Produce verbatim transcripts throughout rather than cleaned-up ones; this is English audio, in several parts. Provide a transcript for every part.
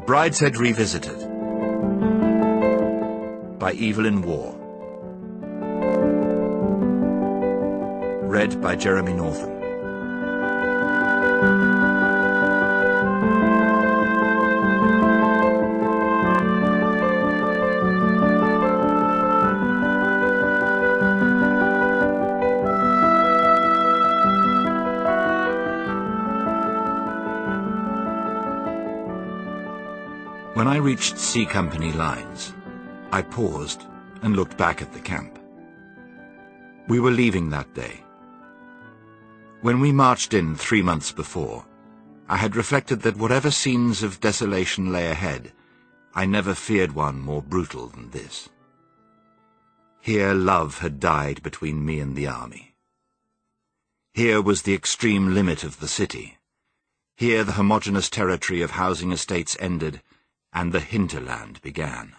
Brideshead Revisited by Evelyn Waugh. Read by Jeremy Northam. When I reached C Company lines, I paused and looked back at the camp. We were leaving that day. When we marched in three months before, I had reflected that whatever scenes of desolation lay ahead, I never feared one more brutal than this. Here love had died between me and the army. Here was the extreme limit of the city. Here the homogeneous territory of housing estates ended, and the hinterland began.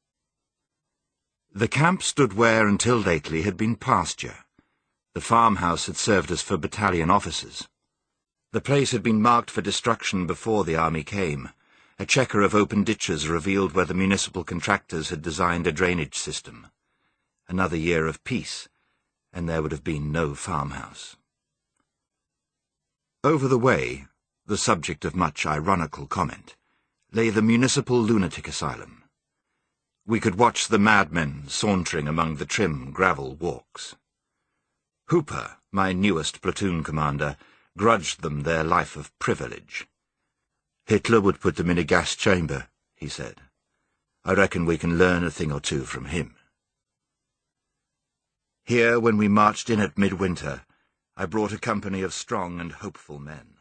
The camp stood where, until lately, had been pasture. The farmhouse had served us for battalion officers. The place had been marked for destruction before the army came. A checker of open ditches revealed where the municipal contractors had designed a drainage system. Another year of peace, and there would have been no farmhouse. Over the way, the subject of much ironical comment, lay the municipal lunatic asylum. We could watch the madmen sauntering among the trim gravel walks. Hooper, my newest platoon commander, grudged them their life of privilege. "Hitler would put them in a gas chamber," he said. "I reckon we can learn a thing or two from him." Here, when we marched in at midwinter, I brought a company of strong and hopeful men.